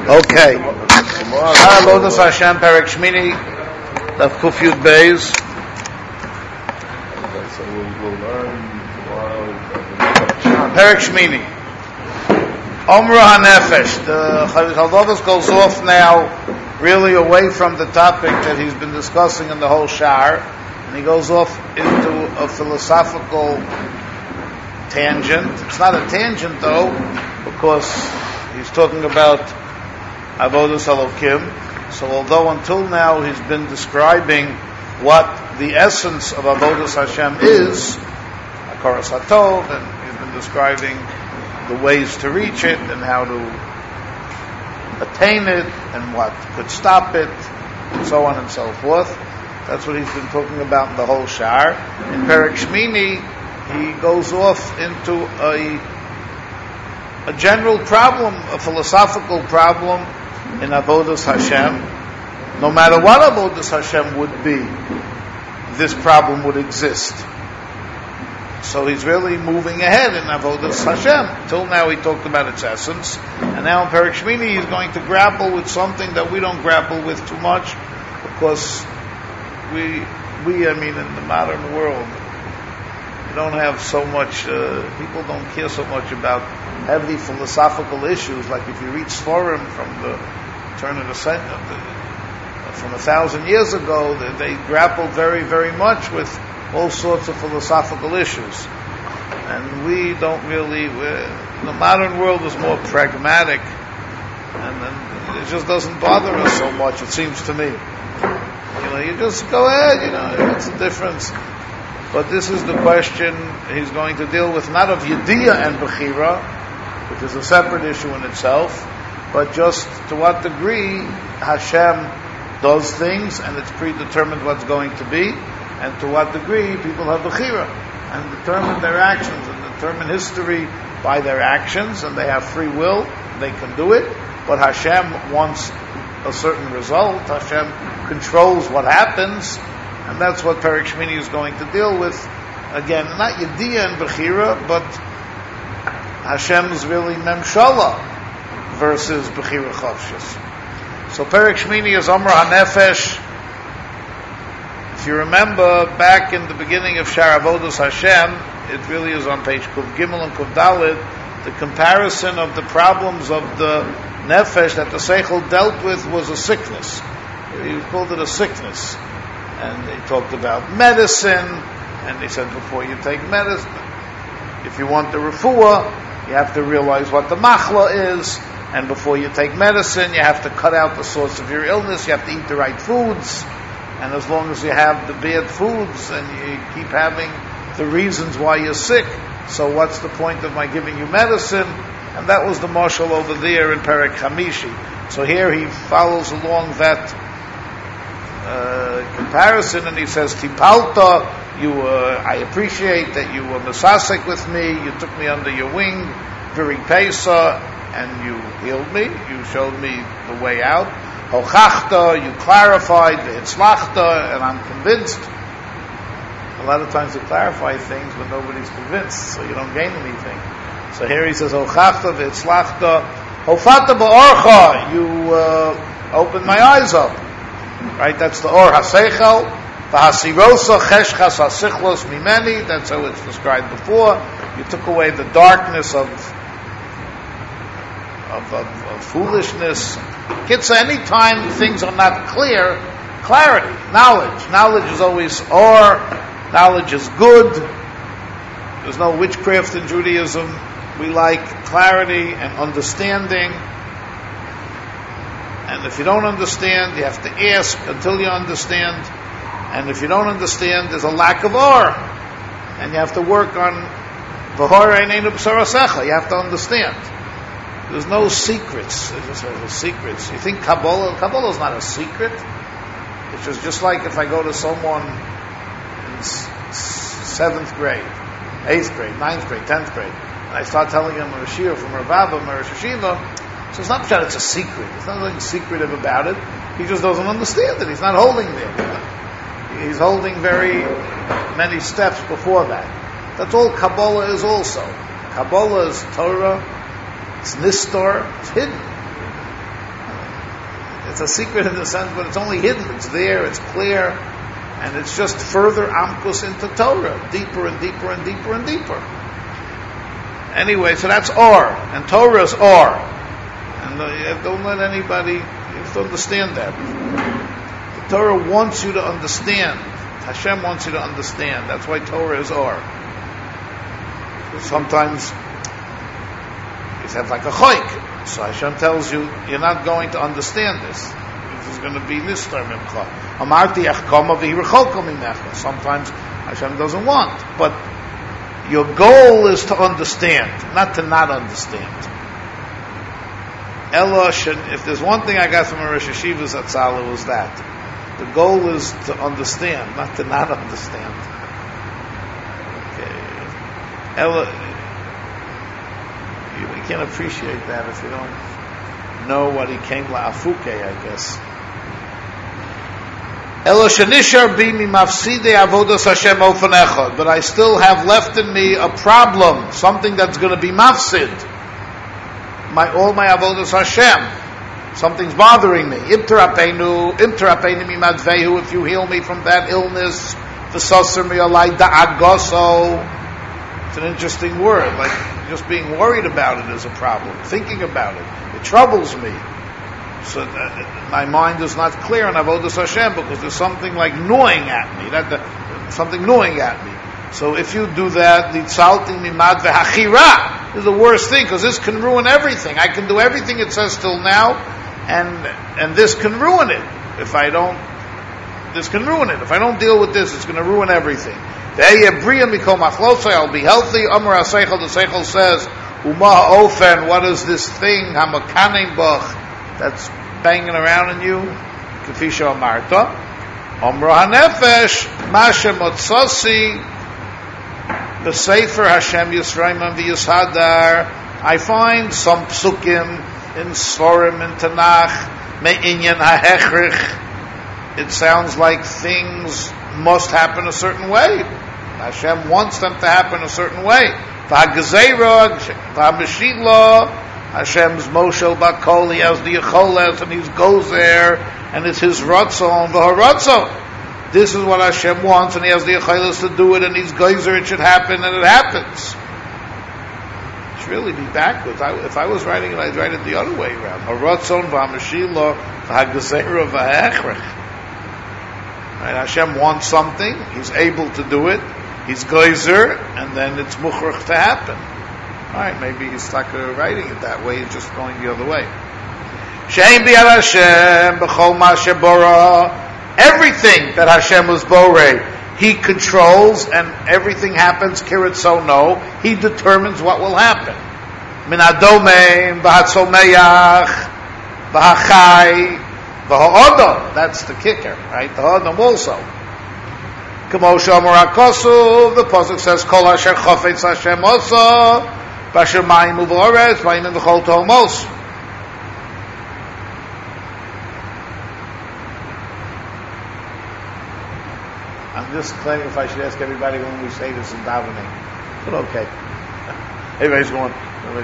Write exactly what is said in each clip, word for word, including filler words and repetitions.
Okay. Avodas Hashem, Perek Shmini, Daf Kuf Yud Beis. So we'll learn Perek Shmini. Omra HaNefesh. The Chaldovis goes off now really away from the topic that he's been discussing in the whole Shar, and he goes off into a philosophical tangent. It's not a tangent though, because he's talking about Avodas Elokim. So although until now he's been describing what the essence of Avodas Hashem is, Hakaras HaTov, and he's been describing the ways to reach it and how to attain it and what could stop it, and so on and so forth. That's what he's been talking about in the whole Shar. In Perek Shmini, he goes off into a a general problem, a philosophical problem in Avodas Hashem. No matter what Avodas Hashem would be, this problem would exist. So he's really moving ahead in Avodas Hashem. Till now he talked about its essence, and now in Perek Shmini he's going to grapple with something that we don't grapple with too much, because we, we, I mean, in the modern world, we don't have so much, uh, people don't care so much about heavy philosophical issues, like if you read Sforim from the turn of the century, from a thousand years ago, they, they grappled very, very much with all sorts of philosophical issues. And we don't really, the modern world is more pragmatic, and, and it just doesn't bother us so much, it seems to me. You know, you just go ahead, you know, what's the difference? But this is the question he's going to deal with, not of Yediyah and Bechira, which is a separate issue in itself, but just to what degree Hashem does things and it's predetermined what's going to be, and to what degree people have Bechira and determine their actions and determine history by their actions, and they have free will, they can do it, but Hashem wants a certain result. Hashem controls what happens, and that's what Perek Shmini is going to deal with. Again, not Yediyah and Bechira, but Hashem's really Memshala versus Bechira Chavshis. So Perek Shmini is Omra HaNefesh. If you remember, back in the beginning of Shar Avodas Hashem, it really is on page Kuf Gimel and Kuf Daled, the comparison of the problems of the Nefesh that the Seichel dealt with was a sickness. He called it a sickness. And they talked about medicine, and they said before you take medicine, if you want the refuah, you have to realize what the machla is, and before you take medicine, you have to cut out the source of your illness, you have to eat the right foods, and as long as you have the bad foods, and you keep having the reasons why you're sick, so what's the point of my giving you medicine? And that was the marshal over there in Perek Hamishi. So here he follows along that Uh, comparison, and he says, Tipalta, you, uh, I appreciate that you were mesasek with me, you took me under your wing during Pesach, and you healed me, you showed me the way out. Hochachta, you clarified, hitzlachta, and I'm convinced. A lot of times you clarify things when nobody's convinced, so you don't gain anything. So here he says, Hochachta, hitzlachta, hofata ba'orcha, you uh, opened my eyes up. Right, that's the Or HaSeichel, V'hasirosa Cheshchas HaSichlos Mimeni, that's how it's described before. You took away the darkness of of, of, of foolishness. Kids, anytime things are not clear, clarity, knowledge. Knowledge is always Or, knowledge is good. There's no witchcraft in Judaism. We like clarity and understanding. And if you don't understand, you have to ask until you understand. And if you don't understand, there's a lack of or. And you have to work on v'hor eineinu b'sarasecha. You have to understand. There's no secrets. There's no secrets. You think Kabbalah, Kabbalah is not a secret. It's just, just like if I go to someone in s- seventh grade, eighth grade, ninth grade, tenth grade, and I start telling him a shir from Rav Abba, Rosh Hashiva, so it's not that it's a secret. There's nothing secretive about it. He just doesn't understand it. He's not holding there. He's holding very many steps before that. That's all Kabbalah is also. Kabbalah is Torah, it's Nistar, it's hidden. it's a secret in the sense, but it's only hidden. It's there, it's clear, and it's just further amkus into Torah, deeper and deeper and deeper and deeper. Anyway, so that's or, and Torah is or, and uh, don't let anybody, you have to understand that. The Torah wants you to understand. Hashem wants you to understand. That's why Torah is or. Sometimes you have like a choik. So Hashem tells you, you're not going to understand this. This is going to be nistar mimcha. Amarti achkama v'hircholka mimecha. Sometimes Hashem doesn't want. But your goal is to understand, not to not understand. Elosh, and if there's one thing I got from a Rosh Hashiva Zatzal, it was that. The goal is to understand, not to not understand. Okay. Elo, you, you can't appreciate that if you don't know what he came la'afuke, I guess. Elo shenishar bi mimafsidei avodas Hashem ofen echad, but I still have left in me a problem, something that's going to be mafsid. My all my avodas Hashem. Something's bothering me. Imterapeinu, imterapeinu mimadvehu. If you heal me from that illness, v'soser mi alai da'agoso. It's an interesting word. Like just being worried about it is a problem. Thinking about it, it troubles me. So uh, my mind is not clear on avodas Hashem because there's something like gnawing at me. That the, something gnawing at me. So if you do that, litzalti mimad v'hachira is the worst thing because this can ruin everything. I can do everything it says till now. And and this can ruin it if I don't. This can ruin it if I don't deal with this. It's going to ruin everything. I'll be healthy. Amar HaSeichel, the Seichel says, Umah Ofen. What is this thing? Hamakanim bach that's banging around in you. Kafisha Amarta. Amar HaNefesh Mashem Otsosi. The Sefer Hashem Yisraim v'Yishadar. I find some psukim in Sforim, in Tanakh, me'inyan ha'hechrich. It sounds like things must happen a certain way. Hashem wants them to happen a certain way. V'ha'gzeira, v'ha'meshila, Hashem's Moshe Bakol, he has the Yecholes, and he goes there, and it's his Ratzon, v'ha'ratzon. This is what Hashem wants, and he has the Yecholes to do it, and he's geyser, it should happen, and it happens. Really be backwards. I, if I was writing it, I'd write it the other way around. Haratzon v'hamashila v'hagazera v'ha'echrech. Right? Hashem wants something. He's able to do it. He's geyser, and then it's mukhrach to happen. All right, maybe he's stuck writing it that way. He's just going the other way. Shein b'yad Hashem b'chol ma shebora. Everything that Hashem was borei, He controls, and everything happens kiritzono. He determines what will happen. Min hadomeim, v'hatzomeach, v'hachai, v'ha'odom. That's the kicker, right? The ha'odom also. K'mo sh'amar HaKosuv, the pasuk says, Kol asher chofetz Hashem osa, b'asher mayim u'v'oretz, v'ayim v'chol tohomos. I'm just claiming if I should ask everybody when we say this in davening. But okay. Everybody's going,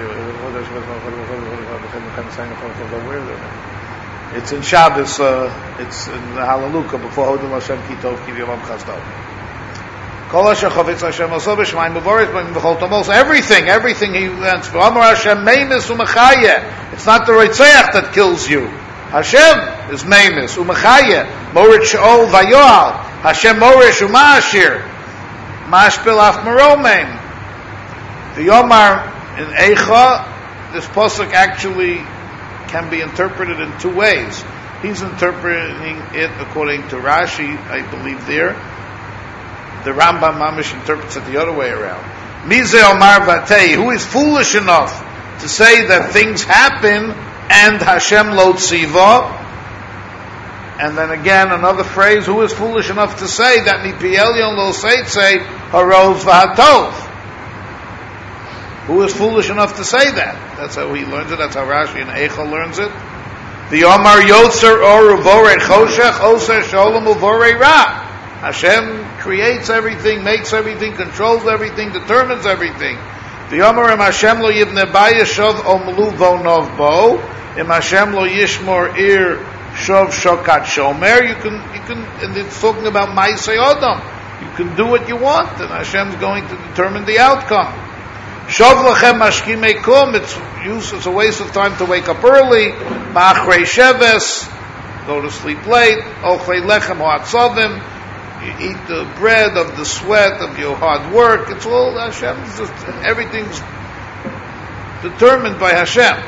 where is it? It's in Shabbos, uh, it's in the Hallelujah, before Hodel Hashem Kitov Kiv Yavam Chazdov. Kol Asher Chavetz Hashem Oso B'Shmayim B'Voretz B'Yim V'Chol Tomos. Everything, everything He wants. V'Amar Hashem Meimis U'Mechayeh. It's not the Reitzeach that kills you. Hashem is Meimis U'Mechayeh. Morit She'ol Vayoal. Hashem Morish Umashir Mashpil Af Meromeim. The Yomar in Eicha, this pasuk actually can be interpreted in two ways. He's interpreting it according to Rashi, I believe there. The Rambam Mamish interprets it the other way around. Mize Omar Vatei, who is foolish enough to say that things happen and Hashem lo tziva. And then again, another phrase, who is foolish enough to say that Mipi Elyon lo seitze haroz v'hatov? Who is foolish enough to say that? That's how he learns it. That's how Rashi and Eicha learns it. The Omar Yotzer or Uvorei Choshech Oser Sholem Uvorei Ra. Hashem creates everything, makes everything, controls everything, determines everything. The Omar Im Hashem lo yivne bayeshov omlu vonov bo. Im Hashem lo yishmor ir Shov Shokat Shomer. You can, you can, and it's talking about Ma'aseh Adam. You can do what you want, and Hashem's going to determine the outcome. Shov Lachem Mashkimei Kum. It's use, it's a waste of time to wake up early. Ma'achrei Sheves. Go to sleep late. Ochlei Lechem Ha'atzavim. You eat the bread of the sweat of your hard work. It's all Hashem. It's just, everything's determined by Hashem.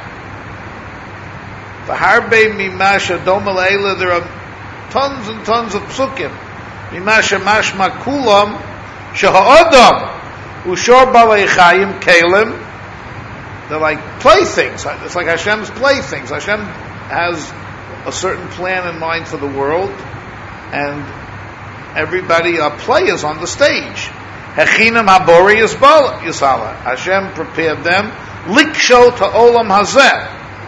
V'harbe mimasha doma leila. There are tons and tons of psukim. Mimasha mashma kulam sheha'adam ushor balei chayim kelim. They're like playthings. It's like Hashem's playthings. Hashem has a certain plan in mind for the world, and everybody are players on the stage. Hechinam habori yisala. Hashem prepared them liksho to olam hazeh.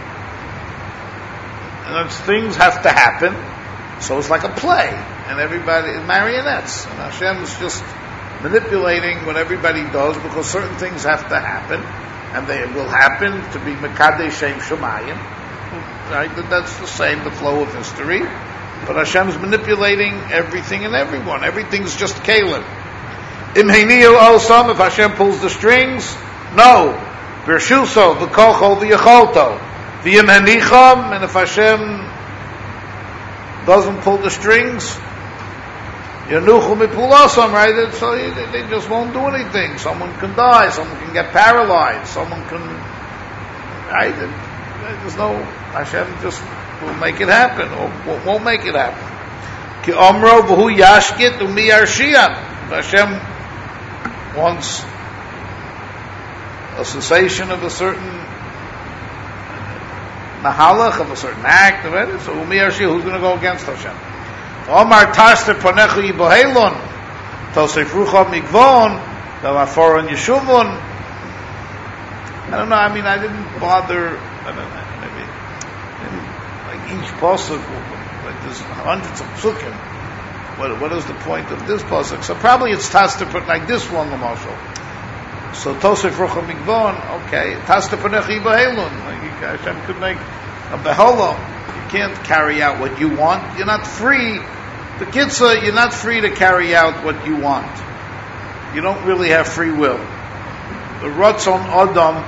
And things have to happen, so it's like a play, and everybody marionettes, and Hashem is just manipulating what everybody does because certain things have to happen, and they will happen to be mekadesh shem shemayim. Right? That's the same, the flow of history. But Hashem is manipulating everything and everyone. Everything's just Kalim. Im heiniyu osam, if Hashem pulls the strings, no. Virshuso, v'kocho, v'yacholto. V'yim henicham, and if Hashem doesn't pull the strings, yanuchu mipulasam, right? So they just won't do anything. Someone can die, someone can get paralyzed, someone can, right? There's no, Hashem just will make it happen, or won't make it happen. Ki omro v'hu yashkit u'mi yarshiyan. Hashem wants a cessation of a certain mahalach, of a certain act, of it. So u'mi yarshiyan, who's going to go against Hashem? Omar taster ponechu yibohelon, tosefrucha migvon, v'aforon yeshuvon. I don't know, I mean, I didn't bother, I don't know, maybe, like each pasuk, like there's hundreds of psukim. What, what is the point of this pasuk? So probably it's tas to put like this one, the marshal. So tosef rucha migvon, okay, tas to put nechi behelun. Hashem could make a behola. You can't carry out what you want. You're not free. The kitzah, you're not free to carry out what you want. You don't really have free will. The ratzon adam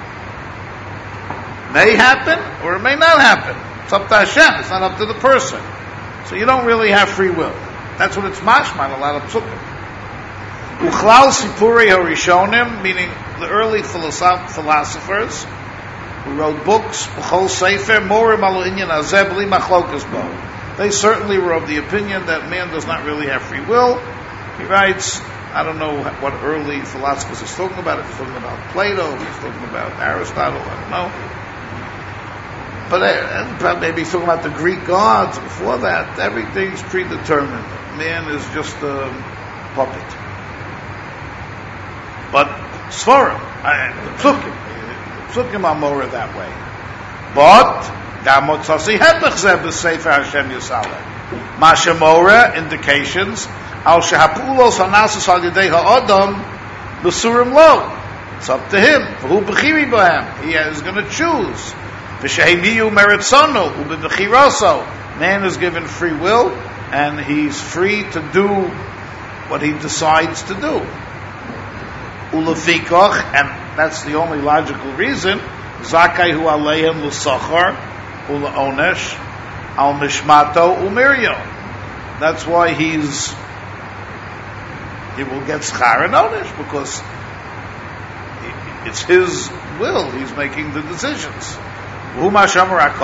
may happen or it may not happen. It's up to Hashem. It's not up to the person. So you don't really have free will. That's what it's mashma in a lot of psukim. Uchlal sipurei harishonim, meaning the early philosoph- philosophers who wrote books, b'chol sefer morim alu inyan hazeh b'li machlokas bo. They certainly were of the opinion that man does not really have free will. He writes, I don't know what early philosophers he's talking about. If he's talking about Plato, if he's talking about Aristotle, I don't know. But uh, maybe he's talking about the Greek gods. Before that, everything's predetermined. Man is just a puppet. But Svarim, the Psukim, the Psukim are more that way. But Gamotzasi Hebech Zeh b'Sefer Hashem Yisrael. Mashemora indications. Al shehapulos hanasus al yedei ha'adam b'surim lo. It's up to him. V'hu b'chiri b'hem. He is going to choose. V'shehemiyu meritzono u'b'b'chiraso. Man is given free will, and he's free to do what he decides to do. Ulefikach, and that's the only logical reason. Zakai hu aleihem l'sachar uleonesh al mishmato u'miryo. That's why he's he will get schar and onesh, because it's his will. He's making the decisions. So that's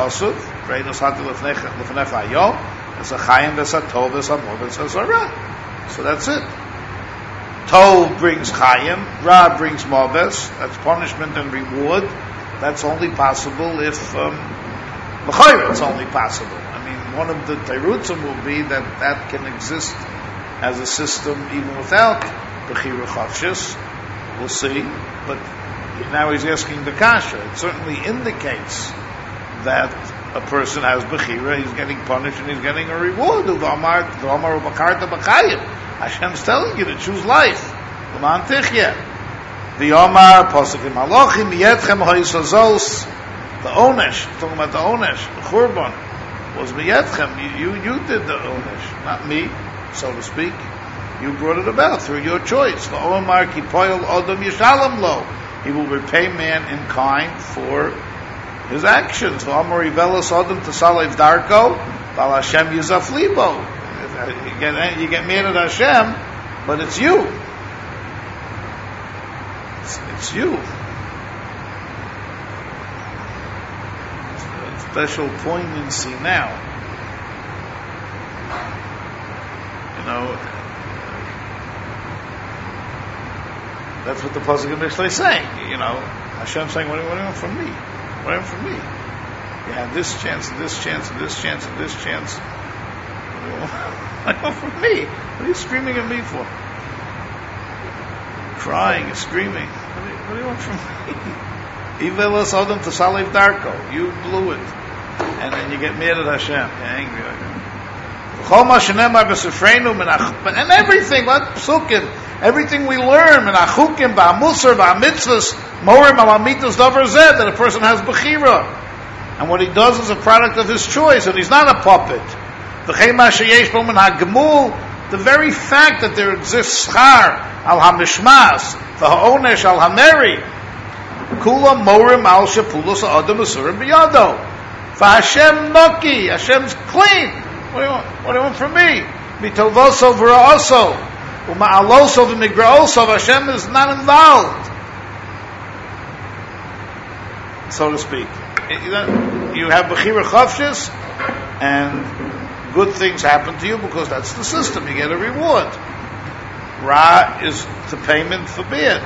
it. Tov brings chayim, Ra brings moves. That's punishment and reward. That's only possible if um, it's only possible. I mean, one of the teirutzim will be that that can exist as a system even without Bechira Chavshis. We'll see. But now he's asking the kasha. It certainly indicates that a person has Bechira, he's getting punished and he's getting a reward. Hashem's telling you to choose life. The Omar, Posachim Malachim, Yetchem Hoysazos, the Onesh, talking about the Onesh, the Churban. was biyetchem. You, you, you did the onesh, not me, so to speak. You brought it about through your choice. V'omar ki poyel odom yishalom lo. He will repay man in kind for his actions. V'omar ivelos odom t'salev darko, val Hashem yizaf libo. You get, you get mad at Hashem, but it's you. It's, it's you. It's a special poignancy now. You know, that's what the Pasuk in Mishlei is saying. You know, Hashem saying, what do, you, what do you want from me? What do you want from me? You have this chance, and this chance, and this chance, and this chance. What do you want, what do you want from me? What are you screaming at me for? Crying and screaming. What do you, what do you want from me? Ivelos Adam T'Salev Darko. You blew it. And then you get mad at Hashem. You're angry at Him. And everything, what psukim, everything we learn, in achukim, ba'amusar, ba'amitzvahs, morim, alamitas, davar zed, that a person has bechira. And what he does is a product of his choice, and he's not a puppet. The very fact that there exists schar, al hamishmas, the ha'onesh, al hameri, kula morim al shapulos adam asurim biyado. For Hashem noki, Hashem's clean. What do you want? What do you want from me? Mitovoso v'ra'oso, u'ma'aloso v'migra'oso. Hashem is not involved, so to speak. You have bechira chavshis, and good things happen to you because that's the system. You get a reward. Ra is the payment for bad.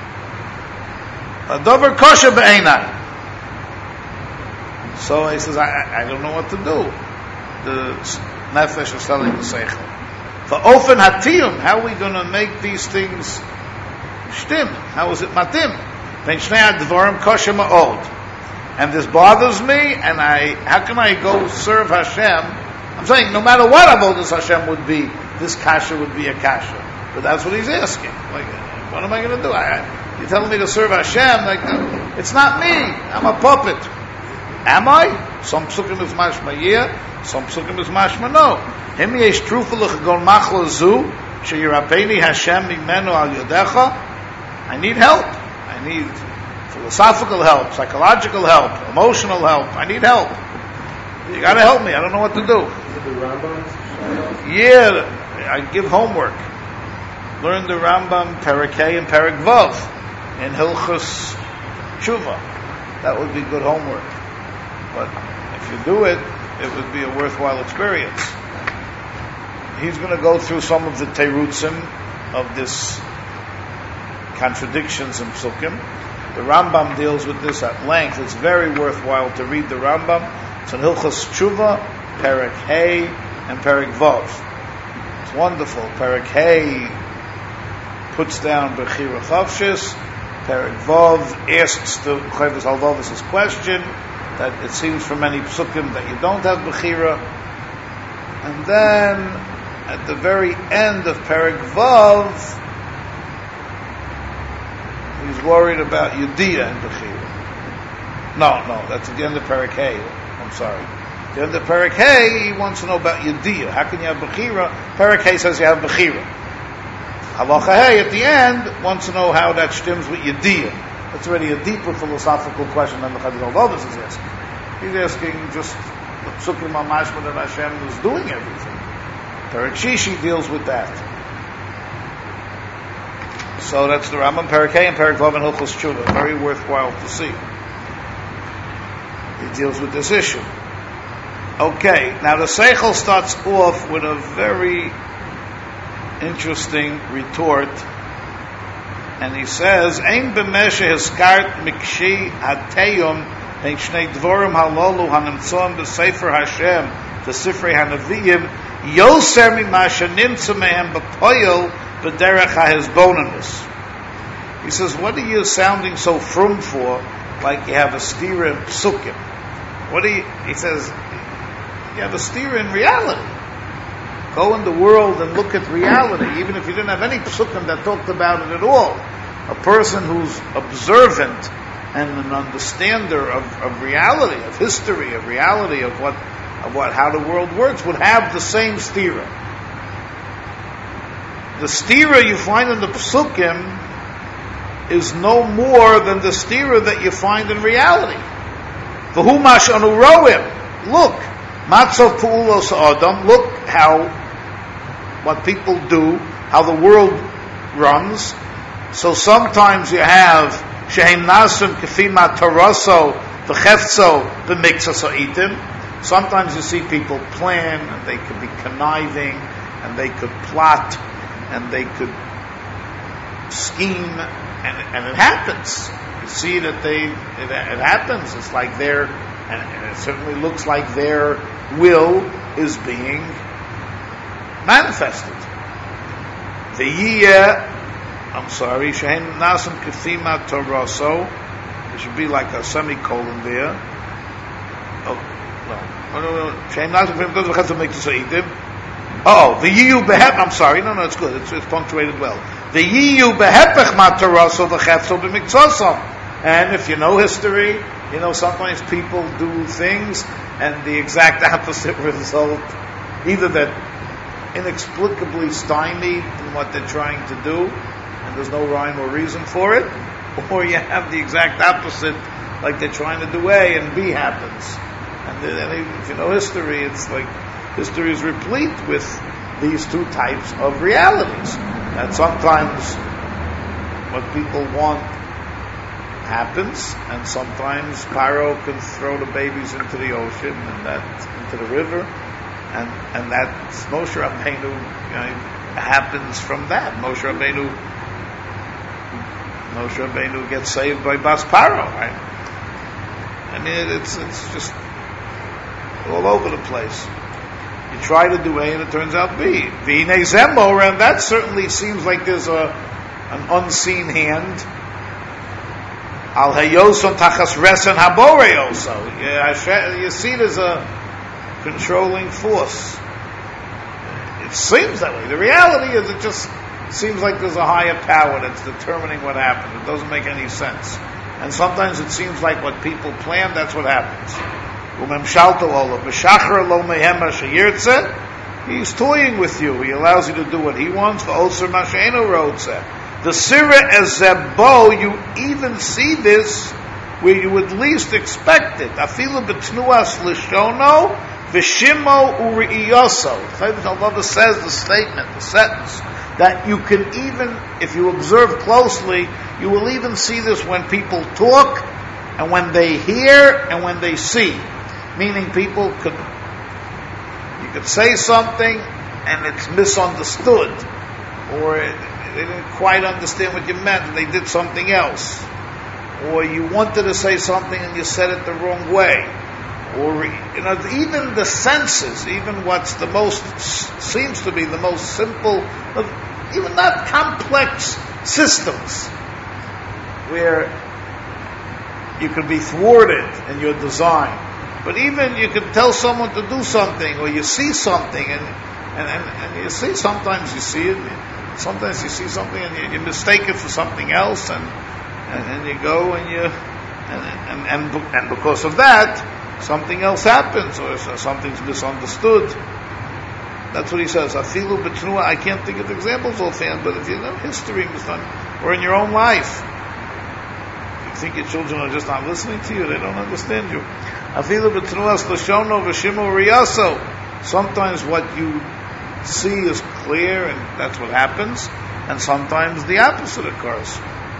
Adover kosher be'enai. So he says, I, I don't know what to do. The nefesh is telling the seichel. For ofen hatiyum, how are we going to make these things shtim? How is it matim? Ben shnei advarim kosher ma'od. And this bothers me, and I, how can I go serve Hashem? I'm saying, no matter what avodas Hashem would be, this kasha would be a kasha. But that's what he's asking. Like, what am I going to do? I, you're telling me to serve Hashem? Like, it's not me. I'm a puppet. Am I? Some psukim is mashma yeah, some psukim is mashma no. Him yesh trufa l'chagon machla zu, sheyirapeni Hashem mimenu al yodecha. I need help. I need philosophical help, psychological help, emotional help. I need help. You got to help me. I don't know what to do. Yeah, I give homework. Learn the Rambam, Perek Hey and Perek Vav in Hilchos Tshuva. That would be good homework. But if you do it, it would be a worthwhile experience. He's going to go through some of the terutzim of this contradictions in Psukim. The Rambam deals with this at length. It's very worthwhile to read the Rambam. It's in Hilchos Tshuva, Perek Hey, and Perek Vav. It's wonderful. Perek Hey puts down Bechira Chavshis. Perek Vav asks the Chovos Halvados' question that it seems from many Psukim that you don't have Bechira. And then, at the very end of Perek Vav, he's worried about Yudiyah and Bechira. No, no, that's at the end of Perek Hey. I'm sorry. At the end of Perek Hey, he wants to know about Yudiyah. How can you have Bechira? Perek Hey says you have Bechira. Halacha Hey, at the end, wants to know how that stems with Yudiyah. That's already a deeper philosophical question than the Chovos Halvados is asking. He's asking just the Psukim HaMashma that Hashem is doing everything. Perek Shishi deals with that. So that's the Rambam, Perek Hey and Perek Vav and Hilchos Tshuva. Very worthwhile to see. He deals with this issue. Okay, now the Seichel starts off with a very interesting retort, and he says, "Ein b'meshe hiskart mikshi hateyum ein shnei dvorim halolu hanimtzom b'sefer Hashem b'sifrei hanaviyim yoser mima shenimtza mehem b'poyel b'derech ha'hezbonamus." He says, what are you sounding so frum for, like you have a steer in psukim? What do you, he says, you have a steer in reality. Go in the world and look at reality, even if you didn't have any psukim that talked about it at all. A person who's observant and an understander of, of reality, of history, of reality, of what of what how the world works, would have the same stira. The stira you find in the Psukim is no more than the stira that you find in reality. V'hu mashanu roim. Look, matzov pu'ulos adam. Look how what people do, how the world runs. So sometimes you have shehem nasim kefima taraso v'cheftso v'miktzas ha'itim. Sometimes you see people plan, and they could be conniving, and they could plot, and they could scheme, and, and it happens. You see that they, it, it happens. It's like their, and, and it certainly looks like their will is being manifested. The yiyah, I'm sorry, shehem nasim kefima taraso. There should be like a semicolon there. Oh, no. Shehem nasim kefima taraso v'cheftso v'miktzas ha'itim. Oh, the yiyu behep. I'm sorry. No, no, it's good. It's, it's punctuated well. The yiyu behepech mataraso v'cheftso b'miktzosam. And if you know history, you know sometimes people do things, and the exact opposite result, either that inexplicably stymied in what they're trying to do, and there's no rhyme or reason for it, or you have the exact opposite, like they're trying to do A and B happens. And, and if you know history, it's like history is replete with these two types of realities. That sometimes what people want happens, and sometimes Paro can throw the babies into the ocean and that into the river, and and that Moshe Rabbeinu, you know, happens from that. Moshe Rabbeinu, Moshe Rabbeinu gets saved by Bas Paro, right? I mean, it's it's just all over the place. You try to do A and it turns out B. V'inei zemor, and that certainly seems like there's a an unseen hand. Al hayoson tachas resen haboreyoso. You see, there's a controlling force. It seems that way. The reality is, it just seems like there's a higher power that's determining what happens. It doesn't make any sense. And sometimes it seems like what people plan, that's what happens. He's toying with you. He allows you to do what he wants. The Sira Ezebo, you even see this where you would least expect it. Afilu betnuas lishono v'shimo uriyoso. Allah says the statement, the sentence, that you can even, if you observe closely, you will even see this when people talk, and when they hear, and when they see. Meaning people could, you could say something, and it's misunderstood, or it, they didn't quite understand what you meant, and they did something else. Or you wanted to say something and you said it the wrong way. Or, you know, even the senses, even what's the most, seems to be the most simple, even not complex systems, where you could be thwarted in your design. But even you can tell someone to do something, or you see something, and and, and, and you see, sometimes you see it, sometimes you see something and you, you mistake it for something else, and and, and you go and you and, and and and because of that something else happens, or something's misunderstood. That's what he says. Afilu betnua. I can't think of examples offhand, but if you know history, or in your own life, you think your children are just not listening to you, they don't understand you. Afilu betnuas l'shono v'shimo riyaso. Sometimes what you see is clear, and that's what happens, and sometimes the opposite occurs.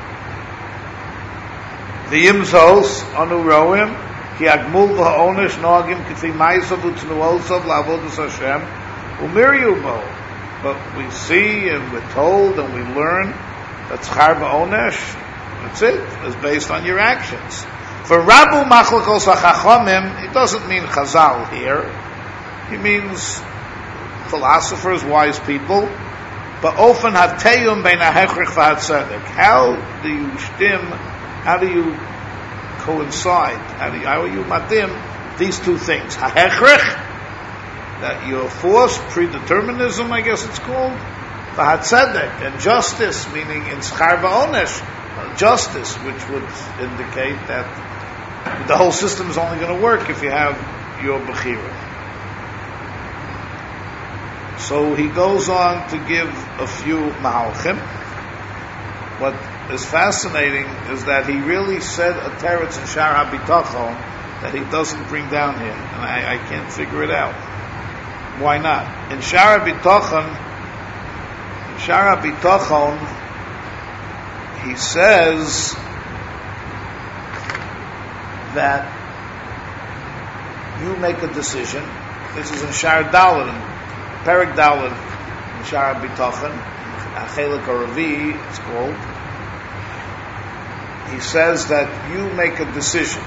The yimzos anu roim ki agmul v'ha'onish noagim k'fi ma'isa v'tnuosav la'avodas Hashem u'miriu bo. But we see and we're told and we learn that tzchar v'onesh, that's it, is based on your actions. For Rabu Machlokos HaChachomim, it doesn't mean Chazal here. He means philosophers, wise people. But often Hateyum Bein HaHechrich VaHaTzedek. How do you stim, how do you coincide, how do you, how are you matim these two things? HaHechrich, that you're forced, predeterminism, I guess it's called. VaHaTzedek, and justice, meaning in Schar V'onesh, justice, which would indicate that the whole system is only going to work if you have your Bechira. So he goes on to give a few mahalchim. What is fascinating is that he really said a teretz in Shar HaBitachon that he doesn't bring down here, and I, I can't figure it out. Why not? In Shar HaBitachon, in Shar HaBitachon, he says that you make a decision. This is in Shar Daled, in Perek Daled, in Shar HaBitachon, Achelik Aravi, it's called. He says that you make a decision.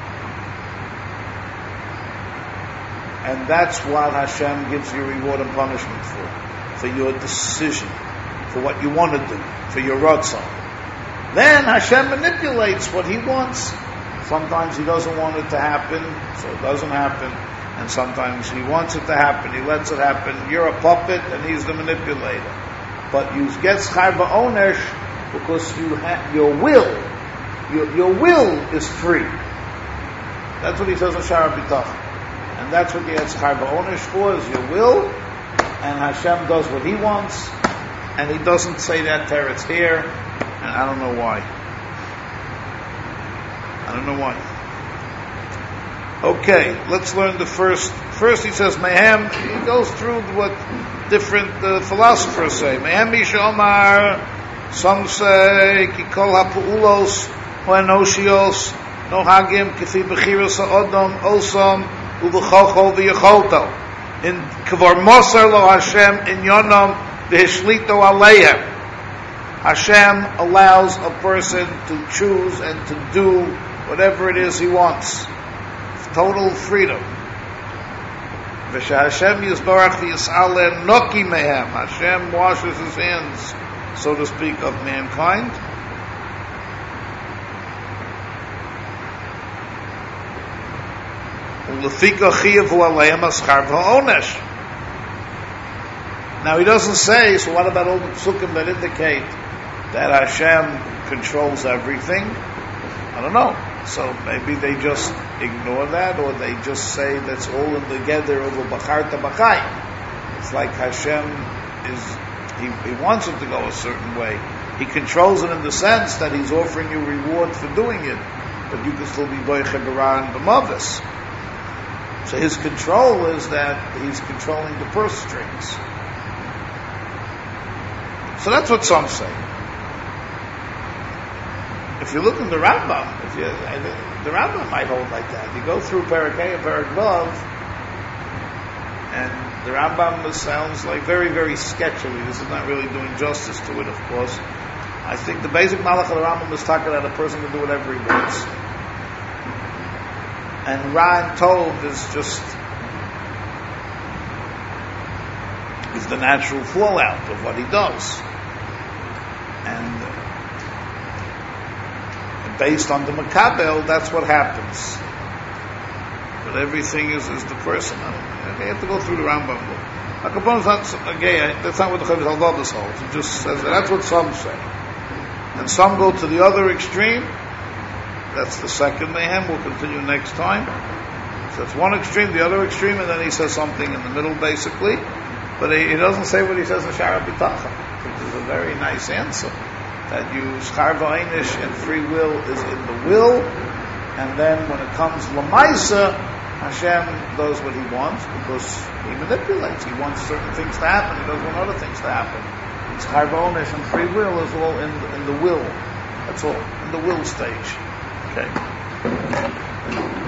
And that's what Hashem gives you reward and punishment for. For your decision. For what you want to do. For your ratzon. Then Hashem manipulates what He wants. Sometimes He doesn't want it to happen, so it doesn't happen. And sometimes He wants it to happen, He lets it happen. You're a puppet and He's the manipulator. But you get schar ba'onesh because you ha- your will, your, your will is free. That's what He says in Shar HaBitachon. And that's what you get schar ba'onesh for, is your will. And Hashem does what He wants. And He doesn't say that teretz here. And I don't know why. I don't know why. Okay, let's learn the first. First he says, Mehem, he goes through what different uh, philosophers say. Mehem Misha Omar, some say, Kikol HaPu'ulos, Ho'enoshios, Nohagim, Kifi Bechiros HaOdom, Osam, U'V'chochol V'Yecholto. In Kvar Moser Lo Hashem, in Yonom, V'Hishlito Alehem. Hashem allows a person to choose and to do whatever it is he wants. Total freedom. Hashem Yisbarach Yis'aleh Noki Mehem. Hashem washes His hands, so to speak, of mankind. Now he doesn't say, so what about all the psukim that indicate that Hashem controls everything? I don't know. So maybe they just ignore that, or they just say that's all in the gather of a Bacharta Bachai. It's like Hashem is, he, he wants it to go a certain way. He controls it in the sense that He's offering you reward for doing it, but you can still be Boiche Bara and B'mavis. So His control is that He's controlling the purse strings. So that's what some say. If you look in the Rambam, if you, the Rambam might hold like that. You go through Perek Hey and Perek Vav, and the Rambam sounds like very, very sketchily. This is not really doing justice to it, of course. I think the basic malach of the Rambam is talking that a person can do whatever he wants. And Ra and Tov is just is the natural fallout of what he does. And uh, based on the Makabel, that's what happens. But everything is, is the person. I mean, they have to go through the Rambam. Akapon's not, again, that's not what the Chovos HaLevavos holds. It just says that. That's what some say. And some go to the other extreme. That's the second Mehem. We'll continue next time. So it's one extreme, the other extreme, and then he says something in the middle, basically. But he, he doesn't say what he says in Shar HaBitachon, which is a very nice answer. That you, schar v'einish and free will is in the will, and then when it comes l'maisa, Hashem does what He wants because He manipulates. He wants certain things to happen. He doesn't want other things to happen. Schar v'einish and free will is all in the, in the will. That's all in the will stage. Okay.